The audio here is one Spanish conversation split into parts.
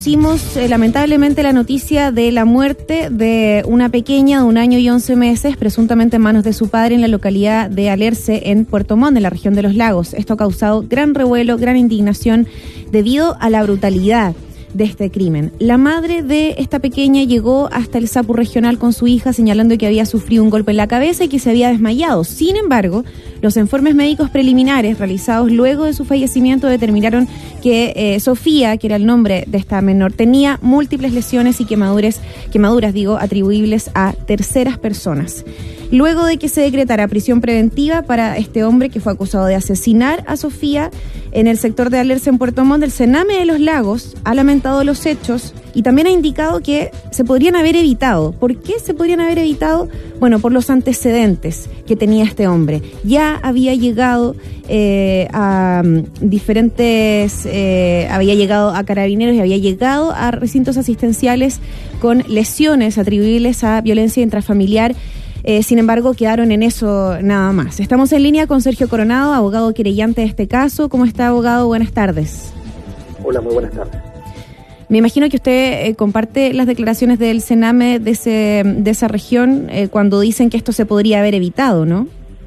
Conocimos lamentablemente la noticia de la muerte de una pequeña de 1 año y 11 meses, presuntamente en manos de su padre en la localidad de Alerce, en Puerto Montt, en la región de Los Lagos. Esto ha causado gran revuelo, gran indignación debido a la brutalidad de este crimen. La madre de esta pequeña llegó hasta el SAPU regional con su hija señalando que había sufrido un golpe en la cabeza y que se había desmayado. Sin embargo, los informes médicos preliminares realizados luego de su fallecimiento determinaron que Sofía, que era el nombre de esta menor, tenía múltiples lesiones y quemaduras, atribuibles a terceras personas. Luego de que se decretara prisión preventiva para este hombre que fue acusado de asesinar a Sofía en el sector de Alerce en Puerto Montt, el Sename de Los Lagos ha lamentado los hechos y también ha indicado que se podrían haber evitado. ¿Por qué se podrían haber evitado? Bueno, por los antecedentes que tenía este hombre. Ya había llegado a diferentes, había llegado a carabineros y había llegado a recintos asistenciales con lesiones atribuibles a violencia intrafamiliar. Sin embargo, quedaron en eso nada más. Estamos en línea con Sergio Coronado, abogado querellante de este caso. ¿Cómo está, abogado? Buenas tardes. Hola, muy buenas tardes. Me imagino que usted comparte las declaraciones del Sename de esa región cuando dicen que esto se podría haber evitado, ¿no?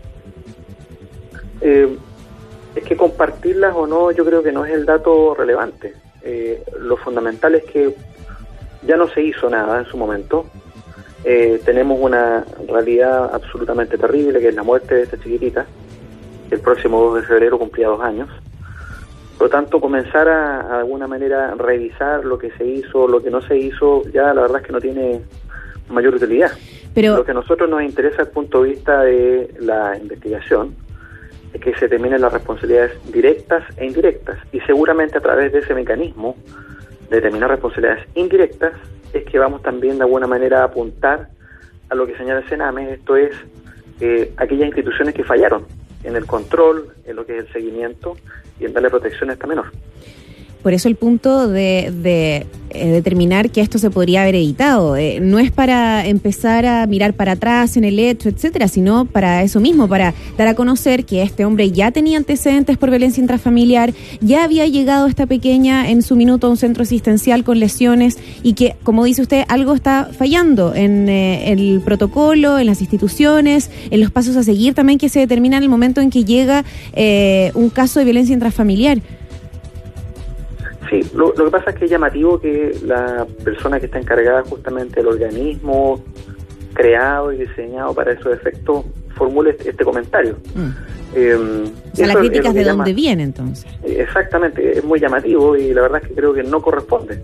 Es que compartirlas o no, yo creo que no es el dato relevante. Lo fundamental es que ya no se hizo nada en su momento. Tenemos una realidad absolutamente terrible, que es la muerte de esta chiquitita, que el próximo 2 de febrero cumplía 2 años. Por lo tanto, comenzar a de alguna manera revisar lo que se hizo, lo que no se hizo, ya la verdad es que no tiene mayor utilidad. Pero lo que a nosotros nos interesa desde el punto de vista de la investigación es que se determinen las responsabilidades directas e indirectas, y seguramente a través de ese mecanismo de determinar responsabilidades indirectas es que vamos también de alguna manera a apuntar a lo que señala el Sename, esto es aquellas instituciones que fallaron en el control, en lo que es el seguimiento y en darle protección a esta menor. Por eso el punto de determinar que esto se podría haber evitado. No es para empezar a mirar para atrás en el hecho, etcétera, sino para eso mismo, para dar a conocer que este hombre ya tenía antecedentes por violencia intrafamiliar, ya había llegado esta pequeña en su minuto a un centro asistencial con lesiones y que, como dice usted, algo está fallando en el protocolo, en las instituciones, en los pasos a seguir también que se determinan en el momento en que llega un caso de violencia intrafamiliar. Sí, lo que pasa es que es llamativo que la persona que está encargada justamente del organismo creado y diseñado para esos efectos formule este comentario. O sea, la crítica es de dónde viene, entonces. Exactamente, es muy llamativo y la verdad es que creo que no corresponde.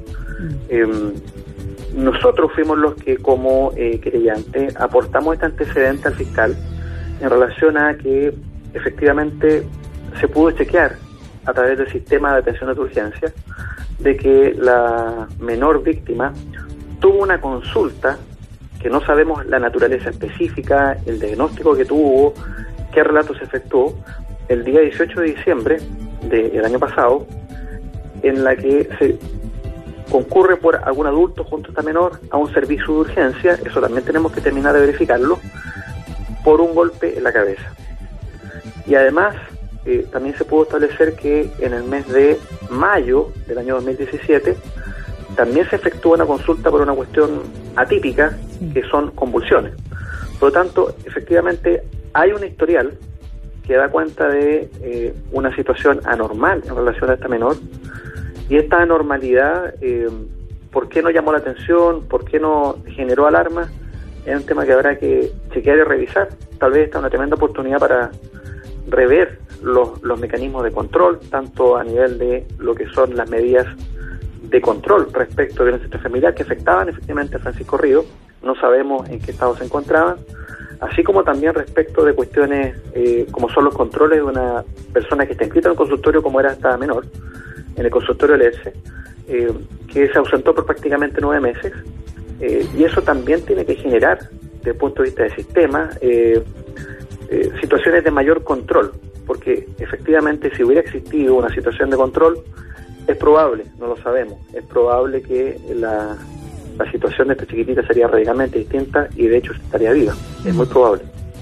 Nosotros fuimos los que como querellante aportamos este antecedente al fiscal en relación a que efectivamente se pudo chequear a través del sistema de atención de urgencia de que la menor víctima tuvo una consulta que no sabemos la naturaleza específica, el diagnóstico que tuvo, qué relato se efectuó el día 18 de diciembre del año pasado, en la que se concurre por algún adulto junto a esta menor a un servicio de urgencia, eso también tenemos que terminar de verificarlo, por un golpe en la cabeza. Y además también se pudo establecer que en el mes de mayo del año 2017 también se efectuó una consulta por una cuestión atípica, que son convulsiones. Por lo tanto, efectivamente hay un historial que da cuenta de una situación anormal en relación a esta menor, y esta anormalidad, ¿por qué no llamó la atención? ¿Por qué no generó alarma? Es un tema que habrá que chequear y revisar. Tal vez esta es una tremenda oportunidad para rever los mecanismos de control, tanto a nivel de lo que son las medidas de control respecto a violencia intrafamiliar que afectaban efectivamente a Francisco Río, no sabemos en qué estado se encontraban, así como también respecto de cuestiones como son los controles de una persona que está inscrita en el consultorio, como era esta menor, en el consultorio del ERCE, que se ausentó por prácticamente 9 meses, y eso también tiene que generar, desde el punto de vista del sistema, situaciones de mayor control, porque efectivamente si hubiera existido una situación de control, es probable, no lo sabemos, es probable que la situación de esta chiquitita sería radicalmente distinta y de hecho estaría viva, es muy probable.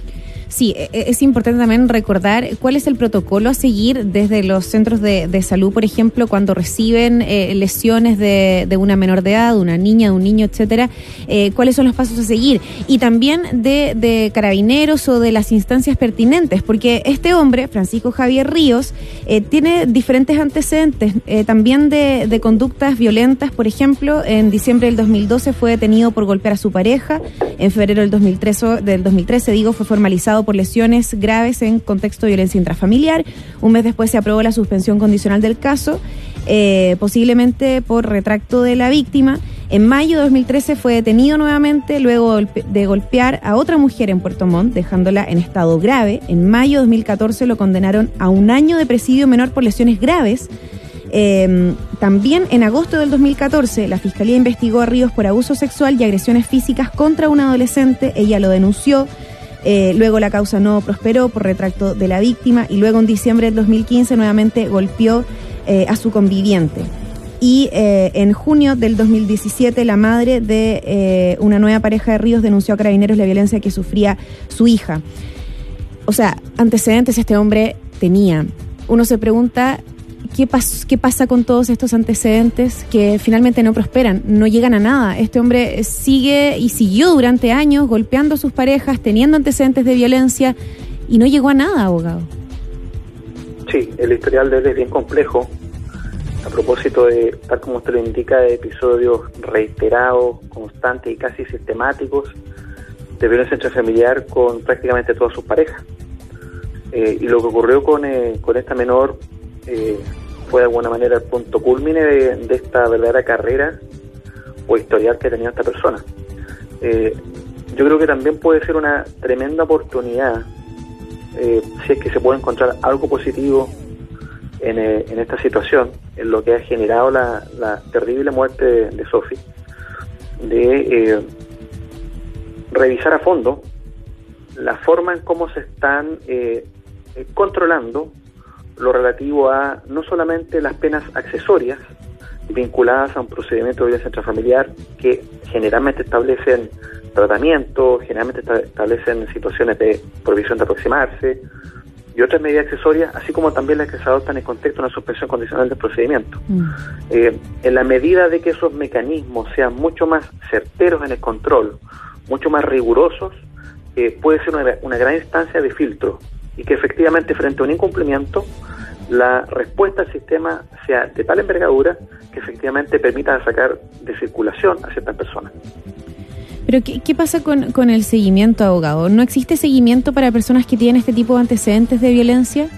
Sí, es importante también recordar cuál es el protocolo a seguir desde los centros de salud, por ejemplo, cuando reciben lesiones de una menor de edad, de una niña, de un niño, etcétera, cuáles son los pasos a seguir. Y también de carabineros o de las instancias pertinentes, porque este hombre, Francisco Javier Ríos, tiene diferentes antecedentes, también de conductas violentas. Por ejemplo, en diciembre del 2012 fue detenido por golpear a su pareja, en febrero del 2013 fue formalizado por lesiones graves en contexto de violencia intrafamiliar. Un mes después se aprobó la suspensión condicional del caso, posiblemente por retracto de la víctima. En mayo de 2013 fue detenido nuevamente luego de golpear a otra mujer en Puerto Montt, dejándola en estado grave. En mayo de 2014 lo condenaron a 1 año de presidio menor por lesiones graves. También en agosto del 2014 la Fiscalía investigó a Ríos por abuso sexual y agresiones físicas contra una adolescente. Ella lo denunció. Luego la causa no prosperó por retracto de la víctima, y luego en diciembre del 2015 nuevamente golpeó a su conviviente. Y en junio del 2017 la madre de una nueva pareja de Ríos denunció a Carabineros la violencia que sufría su hija. O sea, antecedentes este hombre tenía. Uno se pregunta qué pasa con todos estos antecedentes que finalmente no prosperan, no llegan a nada. Este hombre sigue y siguió durante años golpeando a sus parejas, teniendo antecedentes de violencia, y no llegó a nada, abogado. Sí, el historial de él es bien complejo. A propósito de, tal como usted lo indica, de episodios reiterados, constantes y casi sistemáticos de violencia intrafamiliar con prácticamente todas sus parejas. Y lo que ocurrió con esta menor fue de alguna manera el punto cúlmine de esta verdadera carrera o historial que tenía esta persona. Yo creo que también puede ser una tremenda oportunidad, si es que se puede encontrar algo positivo en esta situación, en lo que ha generado la terrible muerte de Sophie, de revisar a fondo la forma en cómo se están controlando lo relativo a no solamente las penas accesorias vinculadas a un procedimiento de violencia intrafamiliar, que generalmente establecen tratamiento, generalmente establecen situaciones de prohibición de aproximarse y otras medidas accesorias, así como también las que se adoptan en contexto de una suspensión condicional del procedimiento. En la medida de que esos mecanismos sean mucho más certeros en el control, mucho más rigurosos, puede ser una gran instancia de filtro, y que efectivamente frente a un incumplimiento la respuesta al sistema sea de tal envergadura que efectivamente permita sacar de circulación a ciertas personas. Pero ¿qué pasa con el seguimiento, abogado? ¿No existe seguimiento para personas que tienen este tipo de antecedentes de violencia?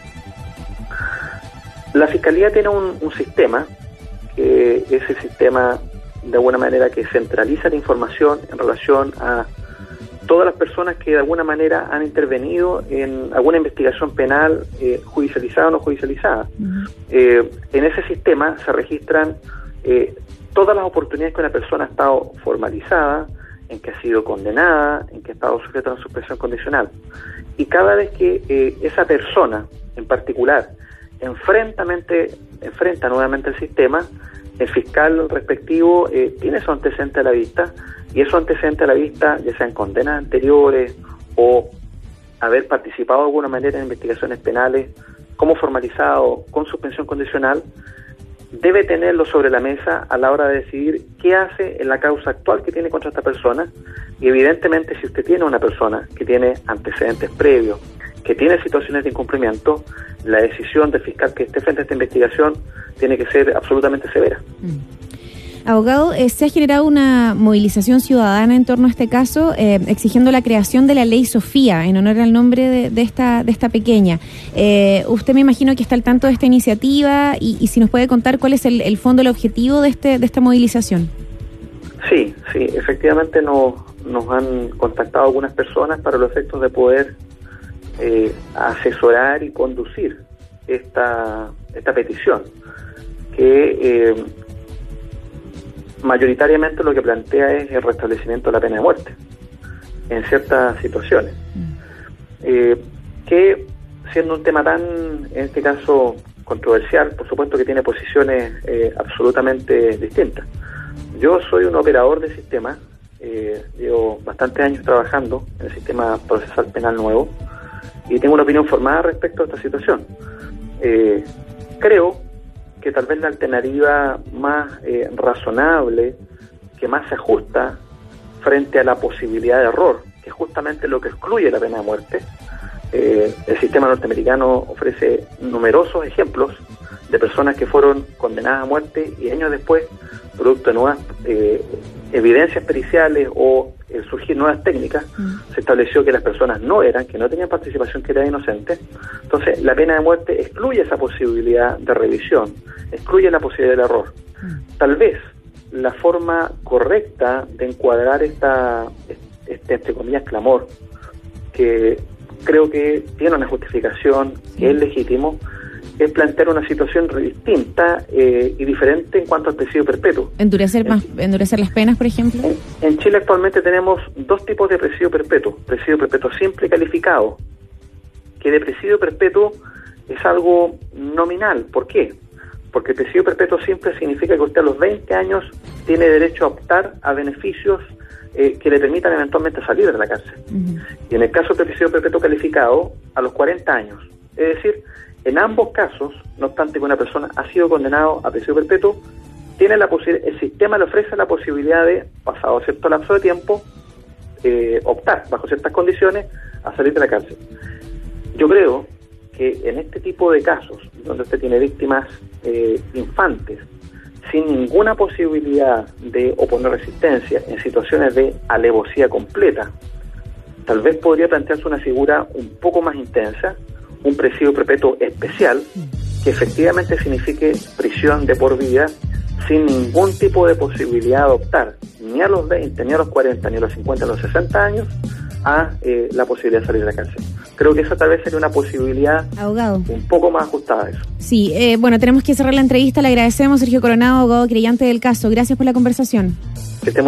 La Fiscalía tiene un sistema, que es el sistema de alguna manera que centraliza la información en relación a todas las personas que de alguna manera han intervenido en alguna investigación penal, judicializada o no judicializada. En ese sistema se registran todas las oportunidades que una persona ha estado formalizada, en que ha sido condenada, en que ha estado sujeta a una suspensión condicional. Y cada vez que esa persona en particular enfrenta nuevamente el sistema, el fiscal respectivo tiene esos antecedentes a la vista, y esos antecedentes a la vista, ya sean condenas anteriores o haber participado de alguna manera en investigaciones penales como formalizado con suspensión condicional, debe tenerlo sobre la mesa a la hora de decidir qué hace en la causa actual que tiene contra esta persona. Y evidentemente, si usted tiene una persona que tiene antecedentes previos, que tiene situaciones de incumplimiento, la decisión del fiscal que esté frente a esta investigación tiene que ser absolutamente severa. Abogado, se ha generado una movilización ciudadana en torno a este caso, exigiendo la creación de la ley Sofía, en honor al nombre de esta pequeña. Usted, me imagino que está al tanto de esta iniciativa, y si nos puede contar cuál es el fondo, el objetivo de esta movilización. Sí, efectivamente nos han contactado algunas personas para los efectos de poder asesorar y conducir esta petición, que mayoritariamente lo que plantea es el restablecimiento de la pena de muerte en ciertas situaciones, que siendo un tema tan, en este caso, controversial, por supuesto que tiene posiciones absolutamente distintas. Yo soy un operador de sistemas, llevo bastantes años trabajando en el sistema procesal penal nuevo, y tengo una opinión formada respecto a esta situación. Creo que tal vez la alternativa más razonable, que más se ajusta frente a la posibilidad de error, que es justamente lo que excluye la pena de muerte. El sistema norteamericano ofrece numerosos ejemplos de personas que fueron condenadas a muerte y años después, producto de nuevas evidencias periciales o el surgir nuevas técnicas, se estableció que las personas que no tenían participación, que eran inocentes. Entonces, la pena de muerte excluye esa posibilidad de revisión, excluye la posibilidad del error. Tal vez la forma correcta de encuadrar este entre comillas, clamor, que creo que tiene una justificación, que es legítimo, es plantear una situación distinta y diferente en cuanto al presidio perpetuo. ¿Endurecer las penas, por ejemplo? En Chile actualmente tenemos dos tipos de presidio perpetuo simple y calificado, que de presidio perpetuo es algo nominal. ¿Por qué? Porque el presidio perpetuo simple significa que usted a los 20 años tiene derecho a optar a beneficios que le permitan eventualmente salir de la cárcel. Y en el caso del presidio perpetuo calificado, a los 40 años. Es decir, en ambos casos, no obstante que una persona ha sido condenado a presidio perpetuo, tiene el sistema le ofrece la posibilidad de, pasado cierto lapso de tiempo, optar, bajo ciertas condiciones, a salir de la cárcel. Yo creo que en este tipo de casos, donde usted tiene víctimas infantes, sin ninguna posibilidad de oponer resistencia, en situaciones de alevosía completa, tal vez podría plantearse una figura un poco más intensa, un presidio perpetuo especial, que efectivamente signifique prisión de por vida, sin ningún tipo de posibilidad de optar, ni a los 20, ni a los 40, ni a los 50, ni a los 60 años, a la posibilidad de salir de la cárcel. Creo que esa tal vez sería una posibilidad, abogado, un poco más ajustada a eso. Sí, bueno, tenemos que cerrar la entrevista. Le agradecemos, Sergio Coronado, abogado creyente del caso. Gracias por la conversación. Que estemos